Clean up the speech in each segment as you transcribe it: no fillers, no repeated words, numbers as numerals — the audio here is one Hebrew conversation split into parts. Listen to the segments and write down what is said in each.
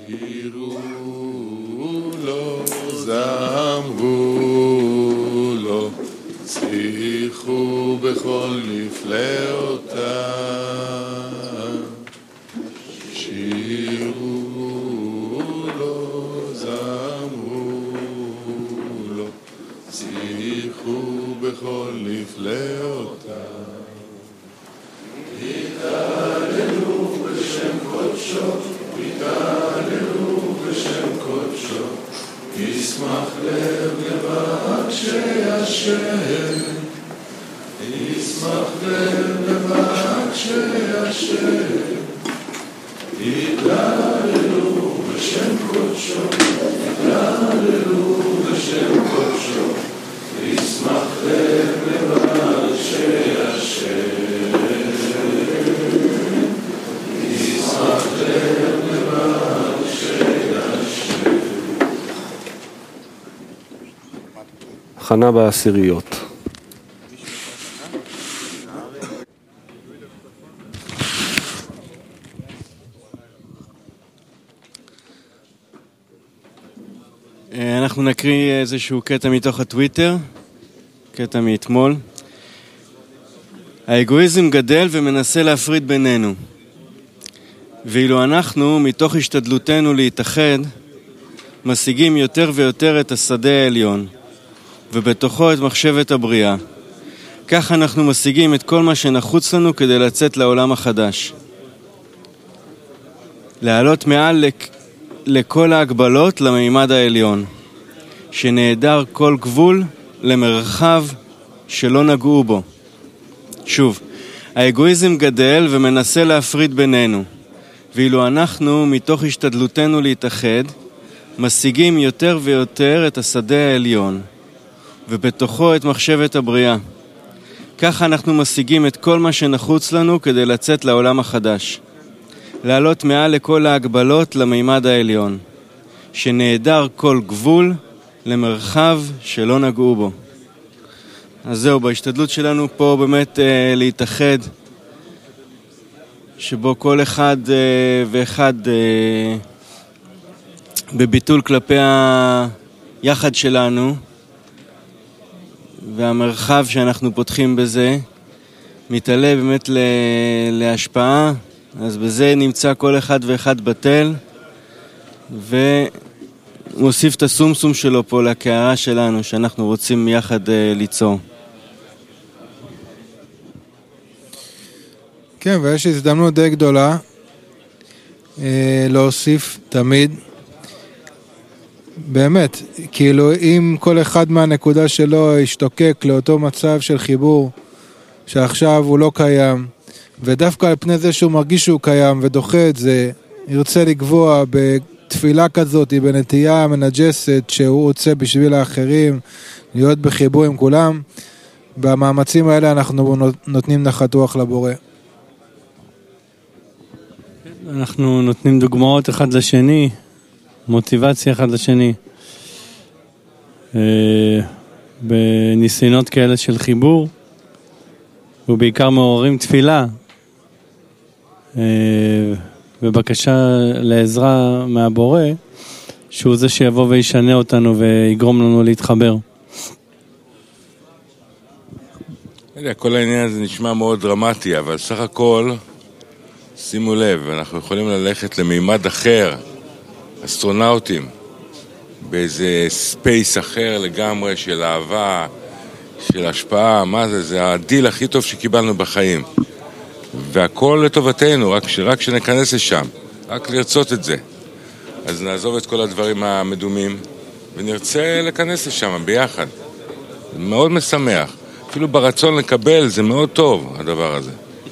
שירו לו, זמרו לו, שיחו בכל נפלאותיו. שירו לו, זמרו לו, שיחו בכל נפלאותיו. התהללו בשם קודשו, התהללו בשם קודשו, ישמח לב לבקשי השם, ישמח לב לבקשי השם. התהללו בשם קודשו, התהללו בשם קודשו, ישמח לב לבקשי השם. הכנה בעשיריות. אנחנו נקריא איזשהו קטע מתוך הטוויטר, קטע מאתמול. האגואיזם גדל ומנסה להפריד בינינו. ואילו אנחנו, מתוך השתדלותנו להתאחד, משיגים יותר ויותר את השדה העליון, ובתוכו את מחשבת הבריאה. כך אנחנו משיגים את כל מה שנחוץ לנו כדי לצאת לעולם החדש. לעלות מעל לכל ההגבלות למימד העליון, שנעדר כל גבול למרחב שלא נגעו בו. שוב, האגואיזם גדל ומנסה להפריד בינינו, ואילו אנחנו, מתוך השתדלותנו להתאחד, משיגים יותר ויותר את השדה העליון, ובתוכו את מחשבת הבריאה. כך אנחנו משיגים את כל מה שנחוץ לנו כדי לצאת לעולם החדש. לעלות מעל לכל ההגבלות למימד העליון, שנעדר כל גבול למרחב שלא נגעו בו. אז זהו, בהשתדלות שלנו פה באמת להתאחד, שבו כל אחד ואחד בביטול כלפי היחד שלנו, והמרחב שאנחנו פותחים בזה מתעלה באמת להשפעה. אז בזה נמצא כל אחד ואחד בטל, ומוסיף את הסומסום שלו פה לקערה שלנו שאנחנו רוצים יחד ליצור. כן, ויש הזדמנות די גדולה להוסיף תמיד. באמת, כאילו אם כל אחד מהנקודה שלו ישתוקק לאותו מצב של חיבור שעכשיו הוא לא קיים, ודווקא על פני זה שהוא מרגיש שהוא קיים ודוחה את זה, ירצה לגבוה בתפילה כזאת, בנטייה מנג'סת שהוא רוצה בשביל האחרים, להיות בחיבור עם כולם. במאמצים האלה אנחנו נותנים נחת לבורא. אנחנו נותנים דוגמאות אחד לשני, מוטיבציה אחד לשני. בניסיונות כאלה של חיבור, ובעיקר מעוררים תפילה, ובקשה לעזרה מהבורא, שהוא זה שיבוא וישנה אותנו ויגרום לנו להתחבר. כל העניין הזה נשמע מאוד דרמטי, אבל סך הכל, שימו לב, אנחנו יכולים ללכת למימד אחר, אסטרונאוטים, באיזה ספייס אחר לגמרי של אהבה, של השפעה. מה זה? זה הדיל הכי טוב שקיבלנו בחיים. והכל לטובתנו, רק שנכנס לשם, רק לרצות את זה. אז נעזוב את כל הדברים המדומים, ונרצה לכנס לשם ביחד. זה מאוד משמח. אפילו ברצון לקבל, זה מאוד טוב, הדבר הזה.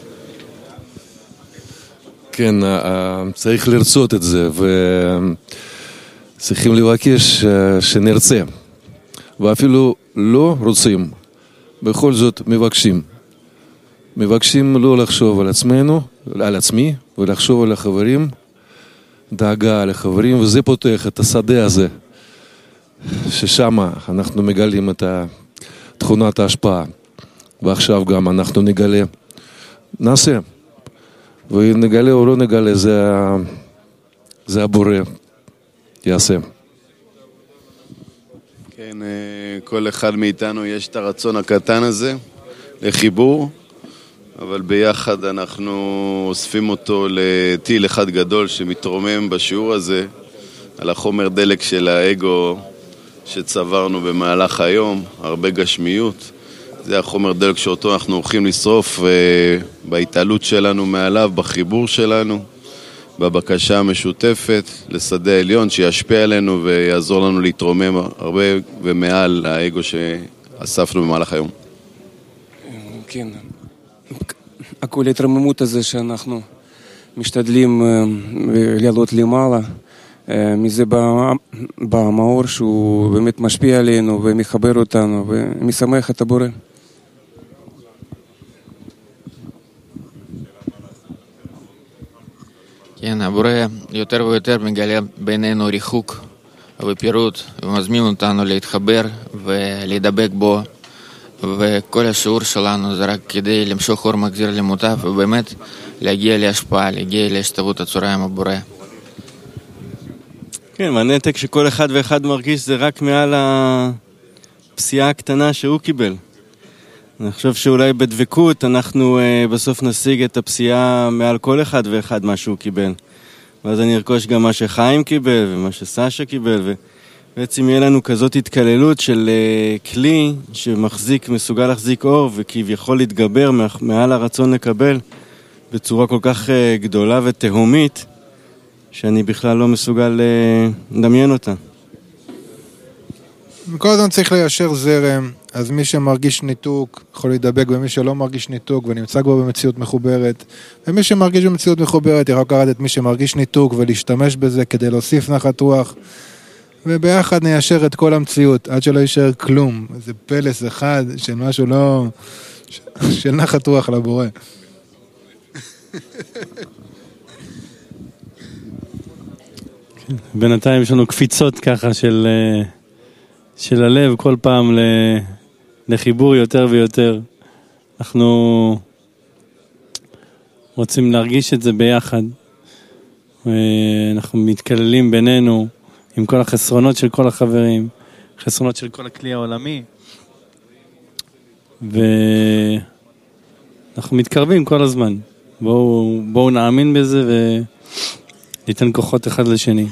כן, צריך לרצות את זה, וצריכים לבקש שנרצה. ואפילו לא רוצים, בכל זאת מבקשים לא לחשוב על עצמנו, על עצמי, ולחשוב על החברים, דאגה על החברים, וזה פותח את השדה הזה, ששם אנחנו מגלים את תכונת ההשפעה. ועכשיו גם אנחנו נגלה, נעשה, ונגלה או לא נגלה, זה הבורא יעשה. כן, כל אחד מאיתנו יש את הרצון הקטן הזה לחיבור, אבל ביחד אנחנו אוספים אותו לטיל אחד גדול שמתרומם בשיעור הזה על החומר דלק של האגו שצברנו במהלך היום, הרבה גשמיות. זה החומר דלק שאותו אנחנו הולכים לשרוף בהתעלות שלנו מעליו, בחיבור שלנו, בבקשה המשותפת לשדה העליון שישפיע עלינו ויעזור לנו להתרומם הרבה ומעל האגו שאספנו במהלך היום. כן, הכל התרוממות הזה שאנחנו משתדלים לעלות למעלה, מזה במאור שהוא באמת משפיע עלינו ומחבר אותנו ומשמח את הבורא. כן, הבורא יותר ויותר מגלה בינינו ריחוק ופירוט ומזמין אותנו להתחבר ולהידבק בו, וכל השיעור שלנו זה רק כדי למשוך אור מחזיר למוטב ובאמת להגיע להשפעה, להגיע להשתוות הצורה עם הבורא. כן, והנתק שכל אחד ואחד מרגיש זה רק מעל הפסיעה הקטנה שהוא קיבל. אני חושב שאולי בדבקות אנחנו בסוף נשיג את הפסיעה מעל כל אחד ואחד מה שהוא קיבל. ואז אני ארכוש גם מה שחיים קיבל ומה שסשה קיבל, ובעצם יהיה לנו כזאת התקללות של כלי שמחזיק, מסוגל להחזיק אור וכביכול להתגבר מעל הרצון לקבל בצורה כל כך גדולה ותהומית, שאני בכלל לא מסוגל לדמיין אותה. כל הזמן צריך ליישר זרם, אז מי שמרגיש ניתוק יכול להידבק במי שלא מרגיש ניתוק ונמצא כבר במציאות מחוברת, ומי שמרגיש במציאות מחוברת יכול לקחת את מי שמרגיש ניתוק ולהשתמש בזה כדי להוסיף נחת רוח, וביחד ניישר את כל המציאות עד שלא יישאר כלום, איזה פלס אחד של משהו לא, של נחת רוח לבורא. בינתיים יש לנו קפיצות ככה של הלב כל פעם לחיבור יותר ויותר. אנחנו רוצים להרגיש את זה ביחד. אנחנו מתקללים בינינו עם כל החסרונות של כל החברים, חסרונות של כל הכלי העולמי. ואנחנו מתקרבים כל הזמן. בואו נאמין בזה וניתן כוחות אחד לשני.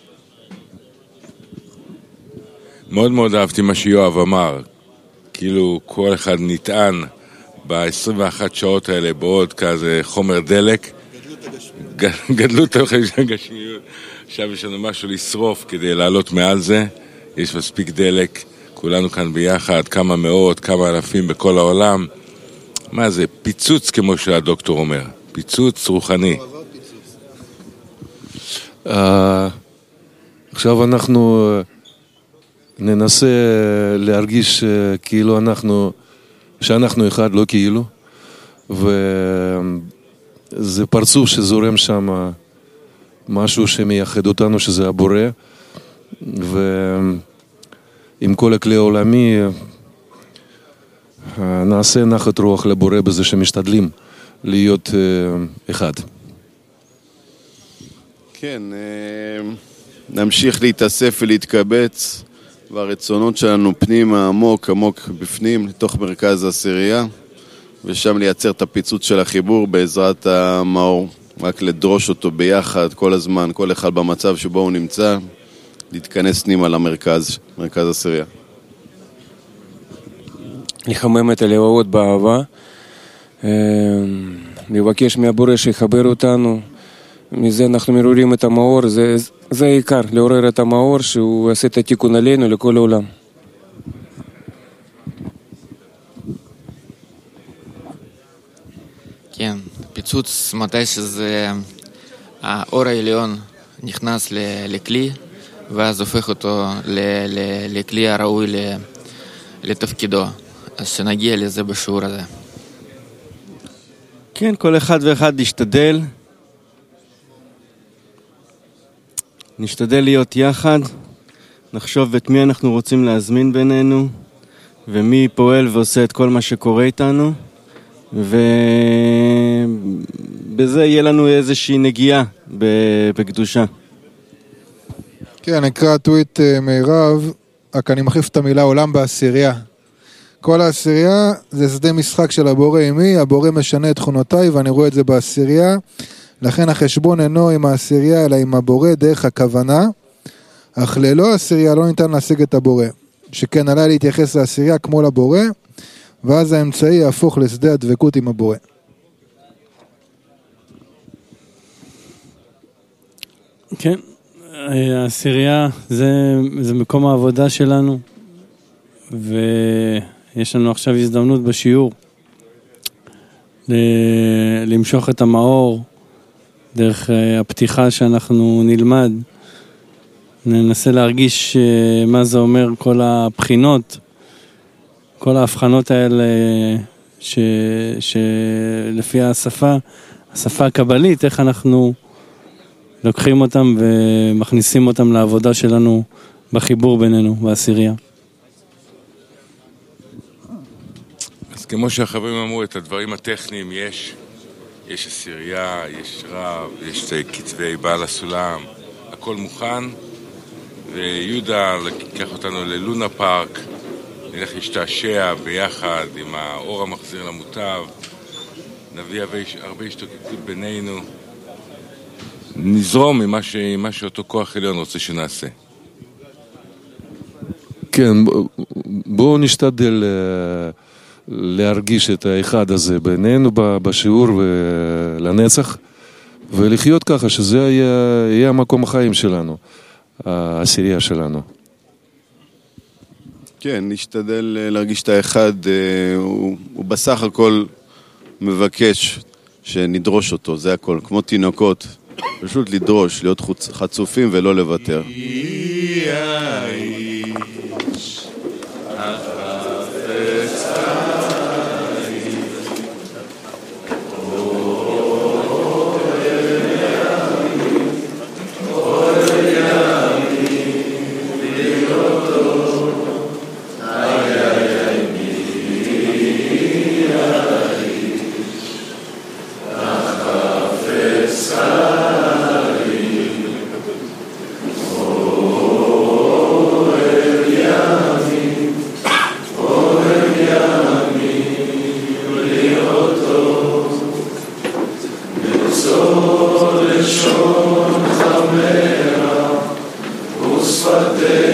מאוד מאוד אהבתי מה שיואב אמר, כאילו כל אחד נטען ב-21 שעות האלה בעוד כזה חומר דלק, גדלות הגשמיות. עכשיו יש לנו משהו לשרוף כדי לעלות מעל זה, יש מספיק דלק, כולנו כאן ביחד, כמה מאות, כמה אלפים בכל העולם. מה זה? פיצוץ כמו שהדוקטור אומר, פיצוץ רוחני. עכשיו אנחנו ננסה להרגיש כאילו שאנחנו אחד, לא כאילו, וזה פרצוף שזורם שם משהו שמייחד אותנו, שזה הבורא, ועם כל הכלי העולמי נעשה נחת רוח לבורא בזה שמשתדלים להיות אחד. כן, נמשיך להתאסף ולהתקבץ, והרצונות שלנו פנימה עמוק בפנים, לתוך מרכז העשירייה, ושם לייצר את הפיצוץ של החיבור בעזרת המאור, רק לדרוש אותו ביחד כל הזמן, כל אחד במצב שבו הוא נמצא, להתכנס פנימה למרכז, מרכז העשירייה. לחמם את הלבבות באהבה, לבקש מהבורא שיחבר אותנו, מזה אנחנו מעוררים את המאור, זה העיקר, לעורר את המאור שהוא עושה את התיקון עלינו לכל העולם. כן, פיצוץ מתי שזה האור העליון נכנס לכלי ואז הופך אותו לכלי הראוי לתפקידו, אז שנגיע לזה בשיעור הזה. כן, כל אחד ואחד נשתדל להיות יחד, נחשוב את מי אנחנו רוצים להזמין בינינו, ומי פועל ועושה את כל מה שקורה איתנו, ובזה יהיה לנו איזושהי נגיעה בקדושה. כן, נקרא טוויט מירב, רק אני מחליף את המילה עולם בעשירייה. כל העשירייה זה שדה משחק של הבורא עימי, הבורא משנה את תכונותיי ואני רואה את זה בעשירייה, לכן החשבון אינו עם העשירייה אלא עם הבורא דרך הכוונה, אך ללא עשירייה לא ניתן להשיג את הבורא, שכן עליי להתייחס לעשירייה כמו לבורא, ואז האמצעי יהפוך לשדה הדבקות עם הבורא. כן, העשירייה זה מקום העבודה שלנו, ויש לנו עכשיו הזדמנות בשיעור למשוך את המאור דרך הפתיחה שאנחנו נלמד, ננסה להרגיש מה זה אומר כל הבחינות, כל ההבחנות האלה שלפי השפה הקבלית, איך אנחנו לוקחים אותם ומכניסים אותם לעבודה שלנו בחיבור בינינו, בעשירייה. אז כמו שהחברים אמרו, את הדברים הטכניים יש עשירייה, יש רב, יש כתבי בעל הסולם, הכל מוכן, ויהודה לקח אותנו ללונה פארק, נלך להשתעשע ביחד עם האור המחזיר למוטב, נביא הרבה השתוקקות בינינו, נזרום ממה שאותו כוח עליון רוצה שנעשה. כן, בואו נשתדל להרגיש את האחד הזה בינינו בשיעור ולנצח, ולחיות ככה שזה יהיה המקום החיים שלנו, העשירייה שלנו. כן, נשתדל להרגיש את האחד, הוא בסך הכל מבקש שנדרוש אותו, זה הכל, כמו תינוקות, פשוט לדרוש, להיות חצופים ולא לוותר. לשון חמרה ושפתיה